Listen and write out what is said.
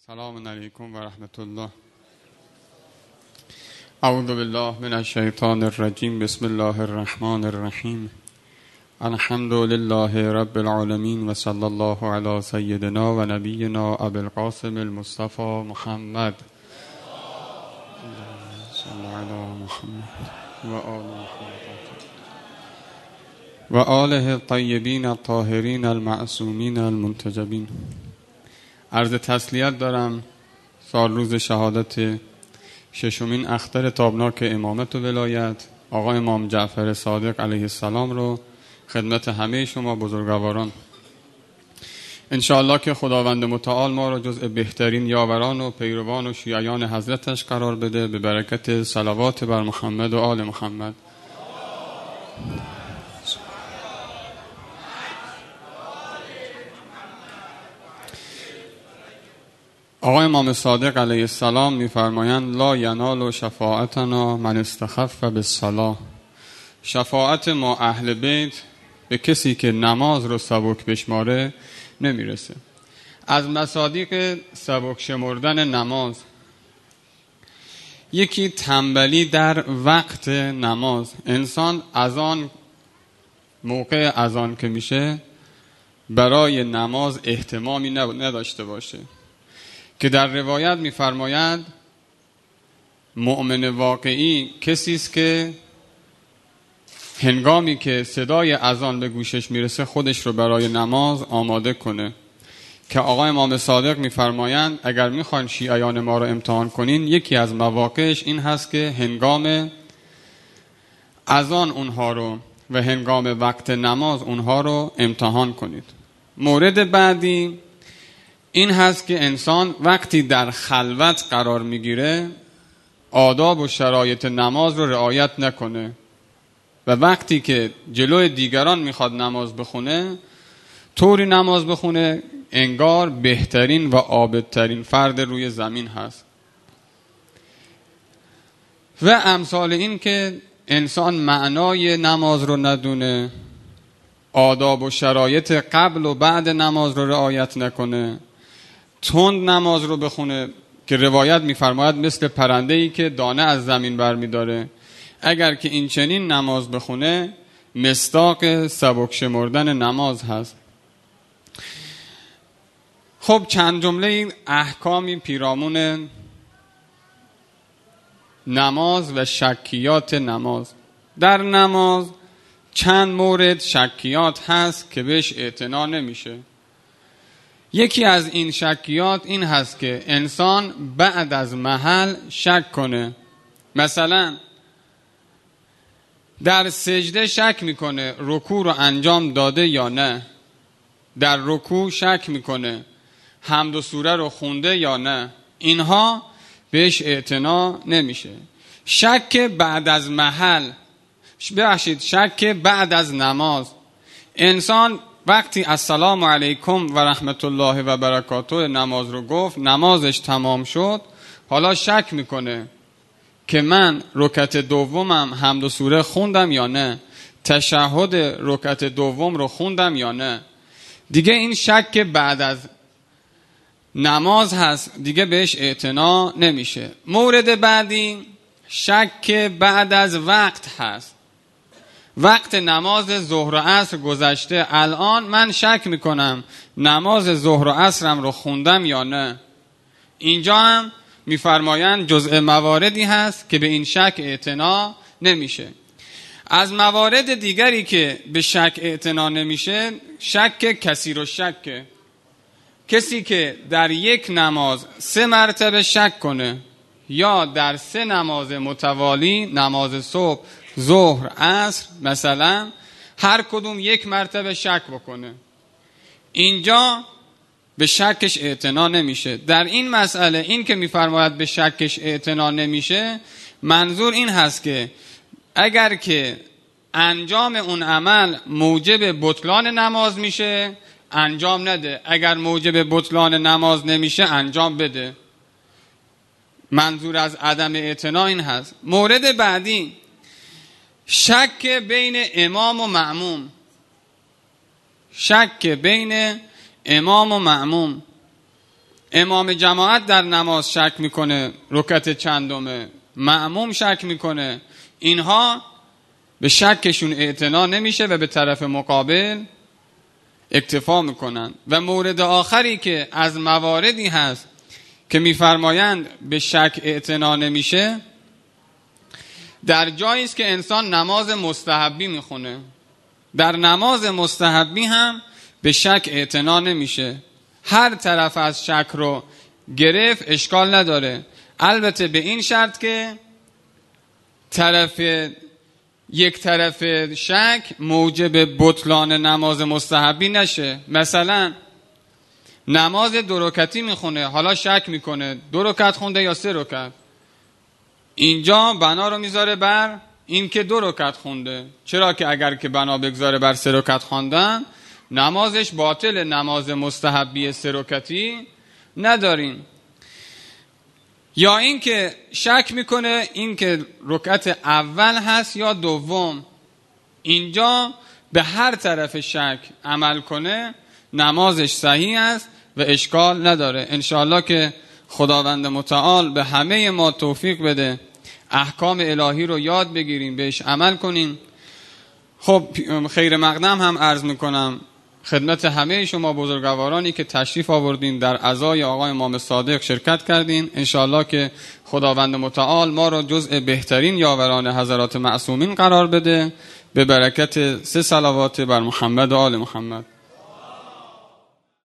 سلام علیکم و رحمت الله. اعوذ بالله من الشیطان الرجیم. بسم الله الرحمن الرحیم. الحمد لله رب العالمین و صلی الله علی سیدنا و نبینا ابی القاسم المصطفى محمد صلی علی محمد و آله الطیبین الطاهرین المعصومین المنتجبین. عرض تسلیت دارم سال روز شهادت ششمین اختر تابناک امامت و ولایت آقا امام جعفر صادق علیه السلام رو خدمت همه شما بزرگواران. انشاءالله که خداوند متعال ما را جزء بهترین یاوران و پیروان و شیعیان حضرتش قرار بده به برکت صلوات بر محمد و آل محمد. آقا امام صادق علیه السلام می‌فرمایند لا ینال شفاعتنا من استخف بالصلاة. شفاعت ما اهل بیت به کسی که نماز رو سبک بشماره نمیرسه. از مصادیق سبک شمردن نماز یکی تنبلی در وقت نماز. انسان اذان موقع اذان که میشه برای نماز اهتمامی نداشته باشه که در روایت می‌فرماید مؤمن واقعی کسی است که هنگامی که صدای اذان به گوشش میرسه خودش رو برای نماز آماده کنه. که آقا امام صادق می‌فرمایند اگر می‌خواین شیعیان ما رو امتحان کنین یکی از مواقعش این هست که هنگام اذان اونها رو و هنگام وقت نماز اونها رو امتحان کنید. مورد بعدی این هست که انسان وقتی در خلوت قرار میگیره آداب و شرایط نماز رو رعایت نکنه و وقتی که جلوی دیگران میخواد نماز بخونه طوری نماز بخونه انگار بهترین و عابدترین فرد روی زمین هست. و امثال این که انسان معنای نماز رو ندونه، آداب و شرایط قبل و بعد نماز رو رعایت نکنه، تند نماز رو بخونه که روایت می‌فرماید مثل پرنده‌ای که دانه از زمین برمی‌داره. اگر که این چنین نماز بخونه مصداق سبک شمردن نماز هست. خب چند جمله احکامی پیرامون نماز و شکیات نماز. در نماز چند مورد شکیات هست که بهش اعتنا نمیشه. یکی از این شکیات این هست که انسان بعد از محل شک کنه. مثلا در سجده شک میکنه رکوع رو انجام داده یا نه، در رکوع شک میکنه حمد و سوره رو خونده یا نه، اینها بهش اعتنا نمیشه. شک بعد از محل، شک بعد از نماز. انسان وقتی السلام علیکم و رحمت الله و برکاته نماز رو گفت نمازش تمام شد، حالا شک میکنه که من رکعت دومم حمد و سوره خوندم یا نه، تشهد رکعت دوم رو خوندم یا نه. دیگه این شک بعد از نماز هست، دیگه بهش اعتنا نمیشه. مورد بعدی شک بعد از وقت هست. وقت نماز ظهر و عصر گذشته، الان من شک میکنم نماز ظهر و عصرم رو خوندم یا نه. اینجا هم میفرمایند جزء مواردی هست که به این شک اعتنا نمیشه. از موارد دیگری که به شک اعتنا نمیشه شک کثیر الشک. کسی که در یک نماز 3 مرتبه شک کنه یا در 3 نماز متوالی، نماز صبح، ظهر، عصر مثلا، هر کدوم 1 مرتبه شک بکنه، اینجا به شکش اعتنا نمیشه. در این مسئله این که میفرماید به شکش اعتنا نمیشه منظور این هست که اگر که انجام اون عمل موجب بطلان نماز میشه انجام نده، اگر موجب بطلان نماز نمیشه انجام بده. منظور از عدم اعتنا این هست. مورد بعدی شک بین امام و مأموم. شک بین امام و مأموم. امام جماعت در نماز شک میکنه رکعت چندمه، مأموم شک میکنه، اینها به شکشون اعتنا نمیشه و به طرف مقابل اکتفا میکنن. و مورد آخری که از مواردی هست که میفرمایند به شک اعتنا نمیشه، در جایی است که انسان نماز مستحبی میخونه. در نماز مستحبی هم به شک اعتنا نمیشه. هر طرف از شک رو گرفت اشکال نداره، البته به این شرط که یک طرف شک موجب بطلان نماز مستحبی نشه. مثلا نماز 2 رکعتی میخونه، حالا شک میکنه 2 رکعت خونده یا 3 رکعت، اینجا بنا رو میذاره بر این که 2 رکعت خونده، چرا که اگر که بنا بگذاره بر 3 رکعت خواندن نمازش باطل، نماز مستحبی 3 رکعتی نداریم. یا این که شک میکنه این که رکعت اول هست یا دوم، اینجا به هر طرف شک عمل کنه نمازش صحیح است و اشکال نداره. انشاءالله که خداوند متعال به همه ما توفیق بده احکام الهی رو یاد بگیریم، بهش عمل کنیم. خب خیر مقدم هم عرض میکنم خدمت همه شما بزرگوارانی که تشریف آوردین در عزای آقای امام صادق شرکت کردین. انشاءالله که خداوند متعال ما رو جزء بهترین یاوران حضرات معصومین قرار بده، به برکت 3 صلوات بر محمد و آل محمد.